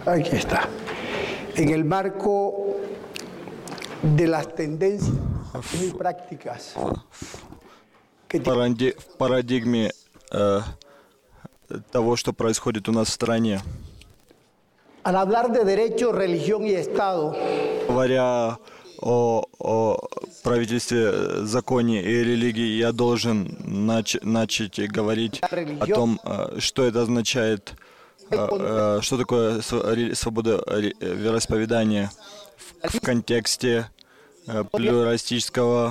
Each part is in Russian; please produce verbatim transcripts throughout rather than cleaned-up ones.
Aquí está. En el marco de las tendencias y prácticas que Паради- в парадигме э, того, что происходит у нас в стране. al hablar de derecho, religión y Estado, Говоря о, о правительстве, законе и религии, я должен нач- начать говорить о том, э, что это означает, э, э, что такое св- ре- свобода ре- вероисповедания в, в контексте э, плюралистического,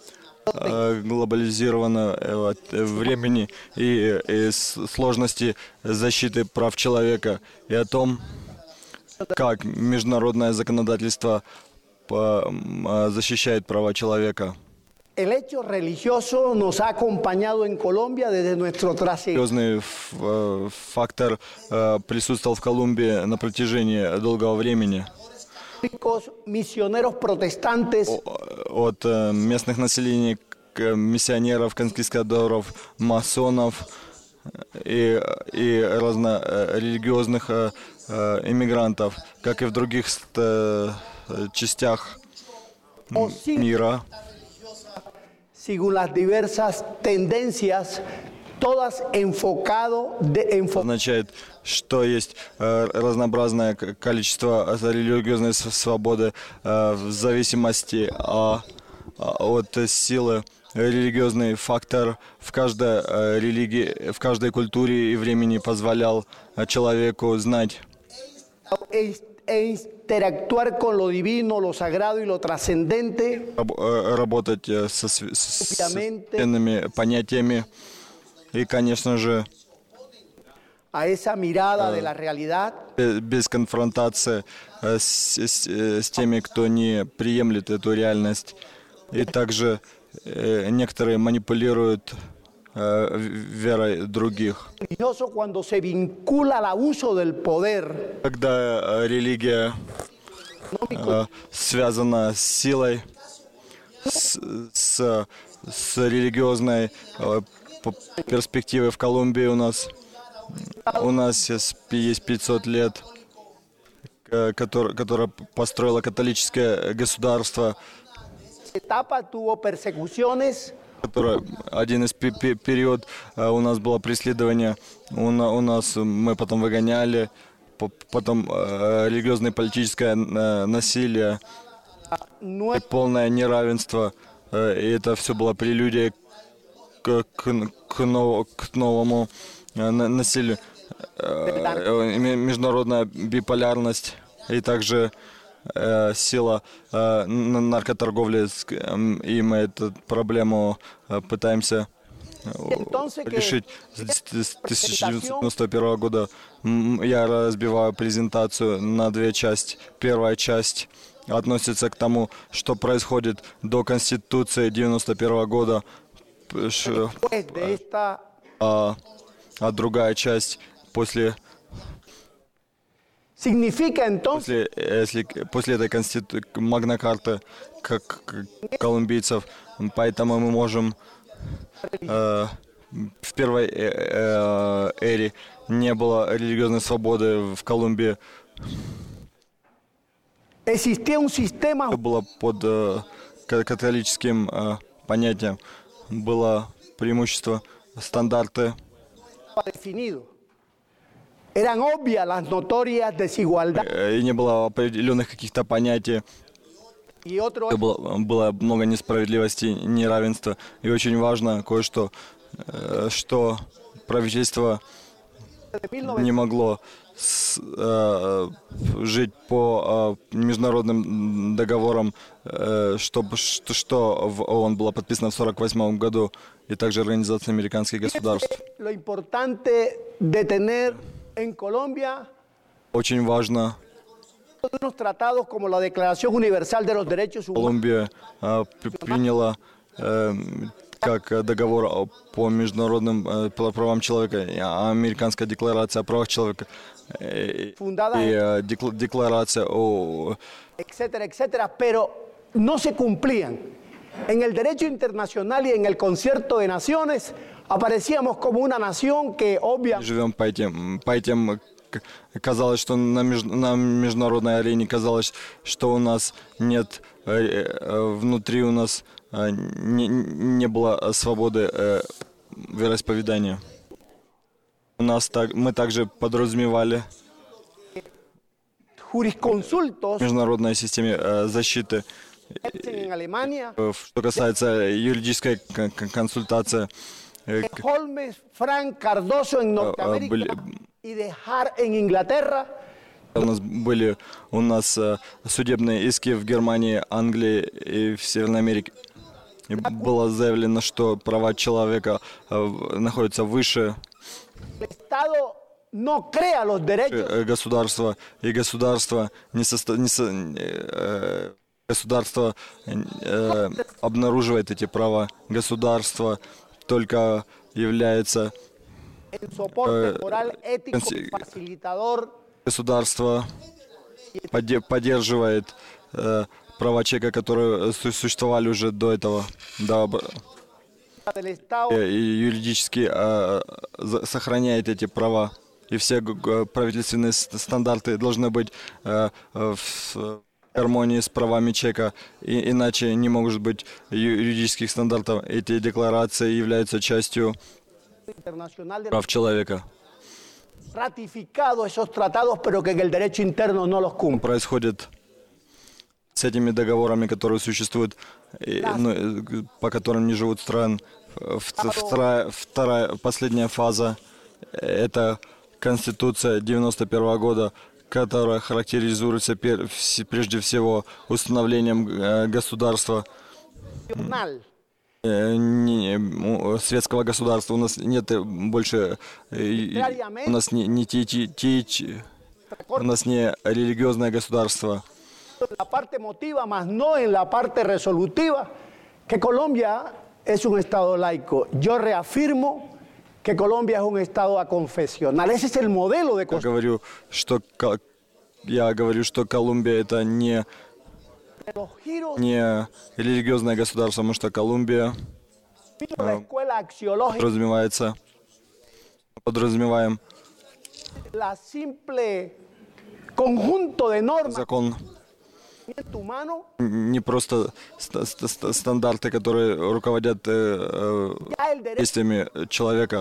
э, глобализированного э, времени и, и с- сложности защиты прав человека, и о том, как международное законодательство по- м, а, защищает права человека. el hecho religioso nos ha acompañado en Colombia desde nuestro trasero. Серьезный ф- э, фактор э, присутствовал в Колумбии на протяжении долгого времени. Misioneros protestantes О- От э, местных населений к миссионеров, конкистадоров, масонов и, и разнорелигиозных э, э, иммигрантов, как и в других ст- э, частях м- мира. según las diversas tendencias, todas enfocado de enfo- Означает, что есть э, разнообразное к- количество религиозной с- свободы э, в зависимости а- а- от силы. Религиозный фактор в каждой э, религии, в каждой культуре и времени позволял э, человеку знать, e e interactuar con lo divino, lo sagrado y lo trascendente, раб- э, работать э, со св- с священными понятиями и, конечно же, a esa mirada de la realidad, бе- без конфронтации э, с, с- э, с теми, кто не приемлет эту реальность. И также э, некоторые манипулируют э, в- верой других. religioso cuando se vincula al abuso del poder, Когда э, религия э, связана с силой, с, с, с религиозной э, п- перспективой в Колумбии у нас, у нас есть есть пятьсот лет, э, которое, которое построило католическое государство, etapa tuvo persecuciones, которое один из пе- пе- период э, у нас было преследование, у, на- у нас мы потом выгоняли, по- потом э, религиозное и политическое э, насилие, и полное неравенство, э, и это все было прелюдией к, к, к, нов- к новому э, на- насилию. Э, э, ме- международная биполярность и также э, сила э, н- наркоторговли, с- эм, и мы эту проблему э, пытаемся э, решить с с тысяча девятьсот девяносто первого года. М, Я разбиваю презентацию на две части. Первая часть относится к тому, что происходит до Конституции девяносто первого года, п- ш- pues, de esta а, а другая часть после, significa entonces после, если, после этой конститу... магна-карты как как колумбийцев. Поэтому мы можем э, в первой э, э, эре не было религиозной свободы в Колумбии. existía un sistema Это было под э, ка- католическим э, понятием. Было преимущество, стандарты. definido. Eran obvias las notorias desigualdades э, И не было определенных каких-то понятий. y otro Было, было много несправедливости, неравенства. И очень важно кое-что, э, что правительство не могло с- э, жить по э, международным договорам, э, чтобы, что, что в ООН было подписано в сорок восьмом году, и также Организация американских государств. lo importante de tener en Colombia Очень важно, unos tratados como la Declaración Universal de los Derechos Humanos, Колумбия э, при- приняла э, как договор о- по международным э, пла- правам человека, и Американская декларация о правах человека, э, fundada и en э, декла- декларация о etcétera, etcétera, pero no se cumplían. En el derecho internacional y en el concierto de naciones aparecíamos como una nación que obvia живем по этим, по этим казалось, что на, меж, на международной арене казалось, что у нас нет, внутри у нас не, не было свободы вероисповедания. У нас так, мы также подразумевали в международной системе защиты, что касается юридической консультации. Holmes, Frank, Cardoso en Norteamérica y dejar en Inglaterra. У нас были у нас судебные иски в Германии, Англии и в Северной Америке. И было заявлено, что права человека находятся выше государства, и государство не состо... не со... государство э, обнаруживает эти права. Государство только является э, государство поддерживает э, права человека, которые существовали уже до этого, до, и юридически э, сохраняет эти права. И все правительственные стандарты должны быть э, в гармонии с правами человека, и, иначе не может быть юридических стандартов. Эти декларации являются частью прав человека. Происходит с этими договорами, которые существуют, и, ну, по которым не живут страны. Вторая, вторая, последняя фаза – это Конституция девяносто первого года, которая характеризуется прежде всего установлением государства, светского государства. У нас нет больше, у нас не, не ти, ти, ти, у нас не религиозное государство. La parte emotiva, más no en la parte resolutiva, que Colombia es un Estado laico. Yo reafirmo que Colombia es un Estado aconfesional. Ese es el modelo de Я говорю, что, я говорю, что Колумбия это не, не религиозное государство, потому что Колумбия э, подразумевается, подразумеваем закон, не просто стандарты, которые руководят э, действиями человека,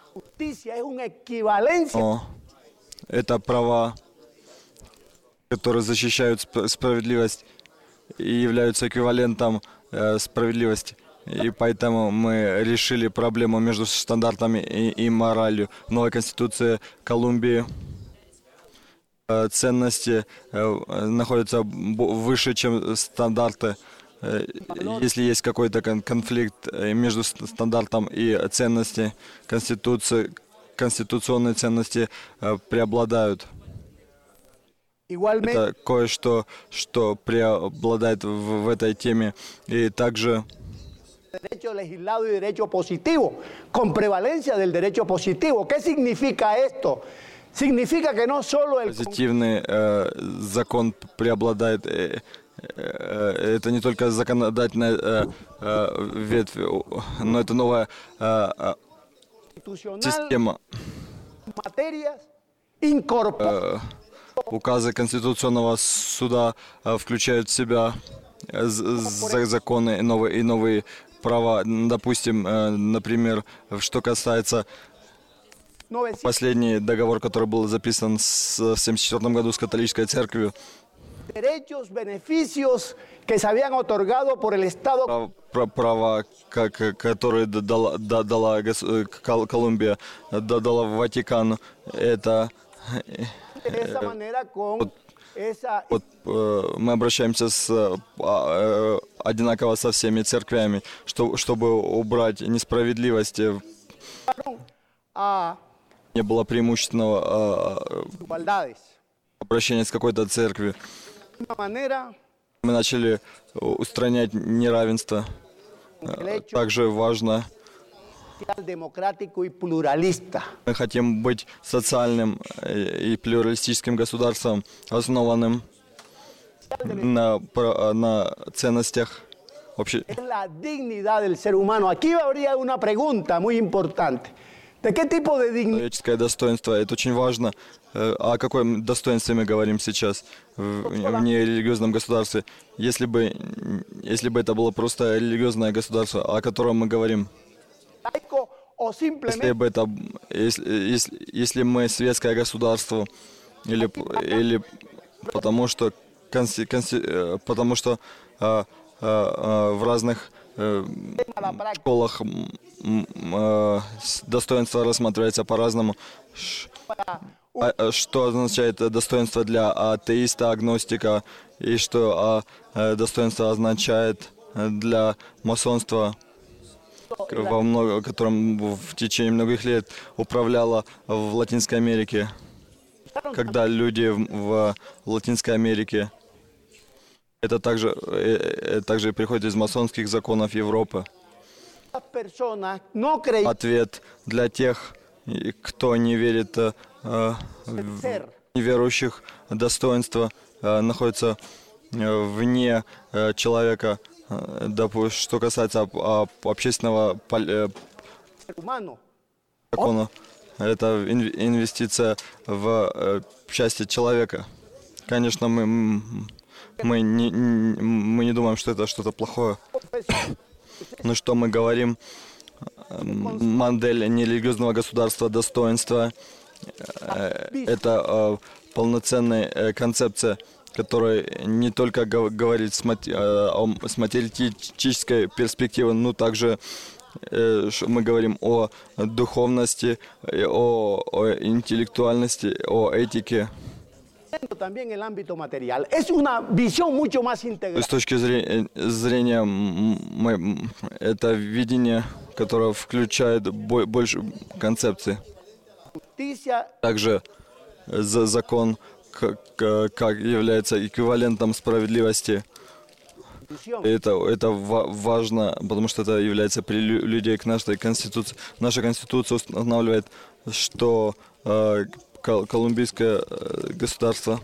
но это права, которые защищают справедливость и являются эквивалентом э, справедливости. И поэтому мы решили проблему между стандартами и, и моралью. В новой конституции Колумбии э, ценности э, находятся выше, чем стандарты. Э, если есть какой-то кон конфликт между стандартом и ценностью, конституции, конституционные ценности э, преобладают. Это кое-что, что преобладает в, в этой теме. И также derecho legislado y derecho positivo, con prevalencia del derecho positivo. ¿Qué significa esto? Significa que no solo el позитивный э, закон преобладает. Э, э, это не только законодательная э, э, ветвь, но это новая э, система. Э, указы Конституционного суда э, включают в себя э, законы и новые, и новые права. Допустим, э, например, что касается последний договор, который был записан с, в семьдесят четвёртом году с католической церковью. Права, как, которые дала, дала Колумбия, дала Ватикану, это вот, вот, мы обращаемся с, одинаково со всеми церквями, что, чтобы убрать несправедливость, не было преимущественного обращения с какой-то церковью. Мы начали устранять неравенство. Также важно, мы хотим быть социальным и плюралистическим государством, основанным на, на ценностях общества. ¿De qué tipo de dignidad? Человеческое достоинство, это очень важно. Э, О каком достоинстве мы говорим сейчас в, в нерелигиозном государстве? Если бы, если бы это было просто религиозное государство, о котором мы говорим, Laico o если simplemente бы это, если, если, если мы светское государство, или, или потому что, конси, конси, э, потому что э, э, э, в разных э, a la práctica. школах м, м, э, с- достоинство рассматривается по-разному. Ш- а, э, Что означает э, достоинство для атеиста, агностика, и что а, э, достоинство означает э, для масонства, к- во много, которым в течение многих лет управляло в Латинской Америке, когда люди в, в Латинской Америке, это также, э, э, также приходит из масонских законов Европы. Las personas no creen Ответ для тех, и кто не верит э, э, в ser. неверующих, достоинство э, находится э, вне э, человека. Э, допу- что касается об- об- общественного пол- э, humano. закона, это ин- инвестиция в э, счастье человека. Конечно, мы, м, мы, не, н- мы не думаем, что это что-то плохое. Но что мы говорим, э, модель нерелигиозного государства, достоинства, э, это э, полноценная э, концепция, которая не только гов- говорит с, мат- э, о м- с материалистической перспективы, но также э, ш- мы говорим о духовности, э, о, о интеллектуальности, о этике. También el ámbito material. Es una visión mucho más С integral. точки зрения, зрения м, мы- м, это видение, которое включает бо- больше концепций. Justicia, Также за закон к- к- как является эквивалентом справедливости. visión. Это, это ва- важно, потому что это является прелюдией к нашей конституции. Наша конституция устанавливает, что э, кол- колумбийское э, государство,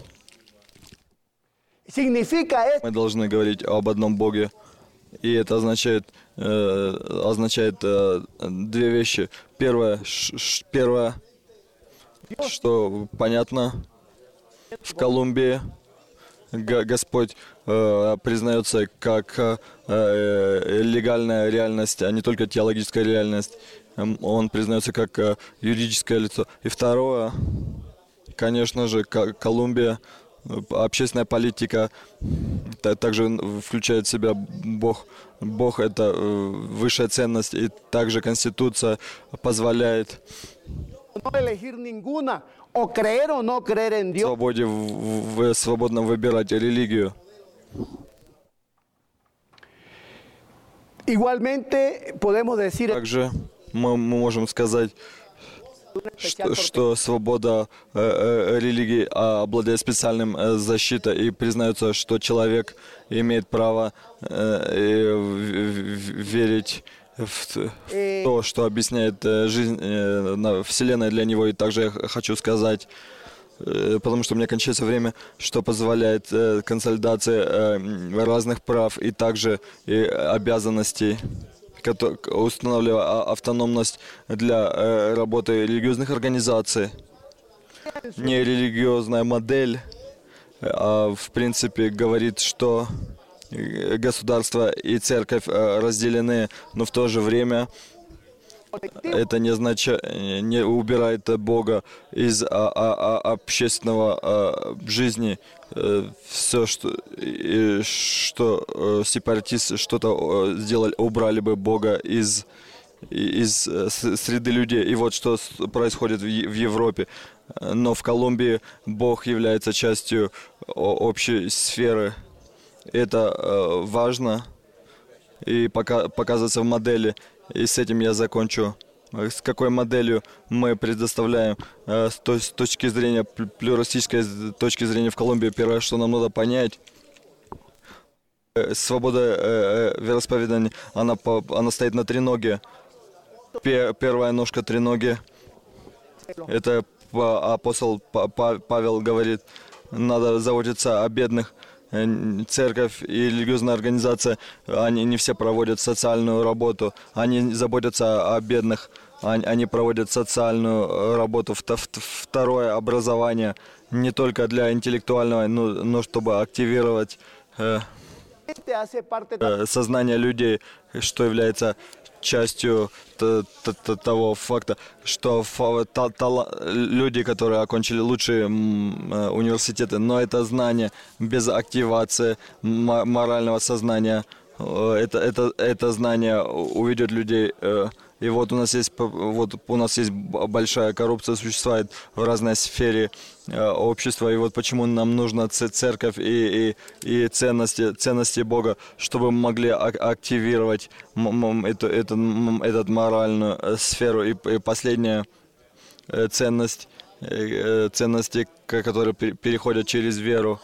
Significa esto мы должны говорить об одном Боге. И это означает, э, означает э, две вещи. Первое, ш- ш- первое, что понятно, в Колумбии Г- Господь э, признается как э, э, легальная реальность, а не только теологическая реальность. Эм, Он признается как э, юридическое лицо. И второе, конечно же, Ко- Колумбия, э, общественная политика, та- также н- включает в себя Бог. Бог — это э, высшая ценность, и также Конституция позволяет no elegir ninguna, o creer o no creer en Dios. свободе в, в- в- свободно выбирать религию. Igualmente podemos decir Также мы, мы можем сказать, что, что свобода э, э, религии а, обладает специальным э, защитой, и признается, что человек имеет право э, и в- в- верить в т- в то, что объясняет э, жизнь э, на- Вселенная для него. И также я х- хочу сказать, э, потому что у меня кончается время, что позволяет э, консолидация э, м, разных прав и также и обязанностей, кото- к- устанавливая а- автономность для э, работы религиозных организаций. Не религиозная модель, э, а в принципе говорит, что э, государство и церковь э, разделены, но в то же время это не означает, не убирает Бога из а, а, а, общественного а, жизни. Все, что, и, что э, сепаратисты что-то э, сделали, убрали бы Бога из, и- из э, с- среды людей. И вот что с- происходит в, Е- в Европе. Но в Колумбии Бог является частью о- общей сферы. Это э, важно и пока, показывается в модели. И с этим я закончу. Э, С какой моделью мы предоставляем э, с, то- с точки зрения пл- плюралистической с точки зрения в Колумбии. Первое, что нам надо понять, э, свобода э, э, вероисповедания, она, по- она стоит на треноге. Пе- Первая ножка треноги. Это па- апостол Па- Па- Павел говорит, надо заботиться о бедных. Э, н- Церковь и религиозная организация, они не все проводят социальную работу, они заботятся о бедных. они, они проводят социальную работу, второе образование, не только для интеллектуального, но, но чтобы активировать э, э, сознание людей, что является частью того факта, что люди, которые окончили лучшие университеты, но это знание без активации морального сознания, это, это, это знание уведет людей. И вот у нас есть, вот у нас есть большая коррупция, существует в разной сфере общества. И вот почему нам нужна церковь и, и, и ценности, ценности Бога, чтобы мы могли активировать эту, эту, эту моральную сферу. И, и последняя ценность, ценности, которые переходят через веру,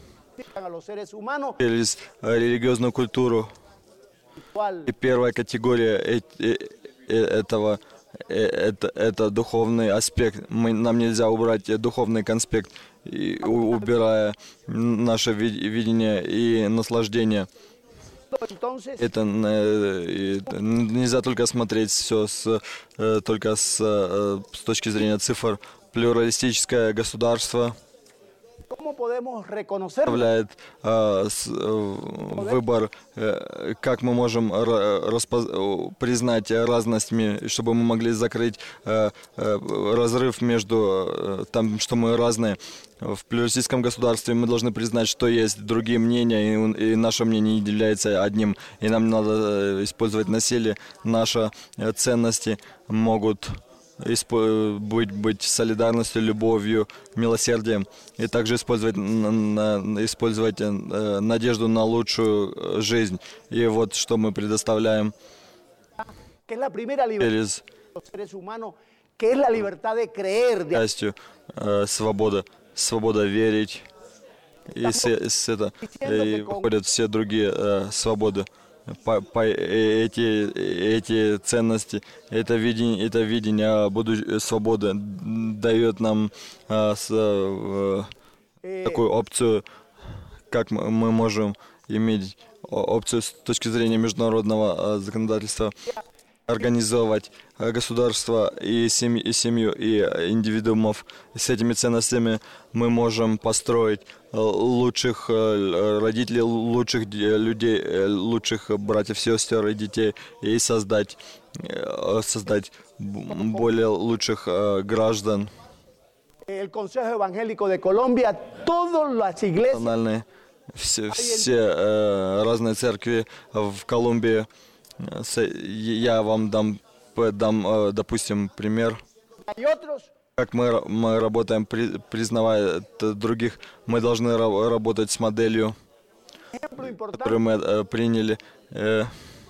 через религиозную культуру. И первая категория этого это, это духовный аспект. Мы, нам нельзя убрать духовный конспект, и, убирая наше видение и наслаждение. Это, это нельзя только смотреть все с, только с, с точки зрения цифр. Плюралистическое государство представляет э, с, э, выбор, э, как мы можем распоз- признать разностями, чтобы мы могли закрыть э, э, разрыв между э, там, что мы разные. В плюралистическом государстве мы должны признать, что есть другие мнения, и, и наше мнение не является одним, и нам надо использовать насилие. Наши ценности могут быть, быть солидарностью, любовью, милосердием, и также использовать, использовать надежду на лучшую жизнь. И вот что мы предоставляем через частью свобода, свобода верить, и с, с это и выходят все другие э, свободы. По, по, эти, эти ценности, это видение, это видение будущей свободы дает нам а, с, а, такую опцию, как мы, мы можем иметь опцию с точки зрения международного а, законодательства, организовать государство и семью, и семью, и индивидуумов. С этими ценностями мы можем построить лучших родителей, лучших людей, лучших братьев, сестер и детей, и создать, создать более лучших граждан. Национальные, все, все разные церкви в Колумбии. Я вам дам, дам, допустим, пример. Как мы, мы работаем, при, признавая других, мы должны работать с моделью, которую мы э, приняли. Э,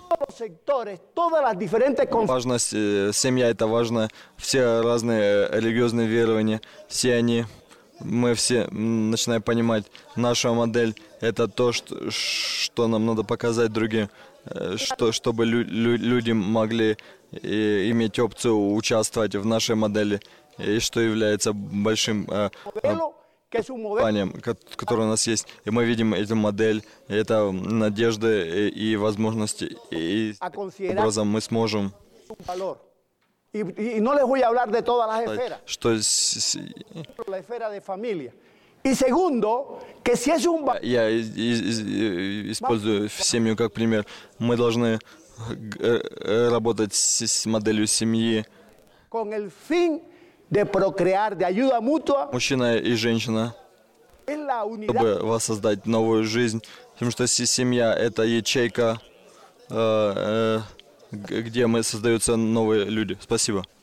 важность, э, семья — это важно, все разные религиозные верования, все они, мы все начинаем понимать, наша модель — это то, что, что нам надо показать другим, э, что, чтобы лю, лю, люди могли э, иметь опцию участвовать в нашей модели. И что является большим э, планом, который у нас есть. И мы видим эту модель, это надежды и, и возможности. И таким образом мы сможем... Что... Я использую семью как пример. Мы должны работать с моделью семьи, de procrear, de ayuda mutua. Мужчина и женщина, чтобы воссоздать новую жизнь, потому что семья — это ячейка, э, э, где мы создаются новые люди. Спасибо.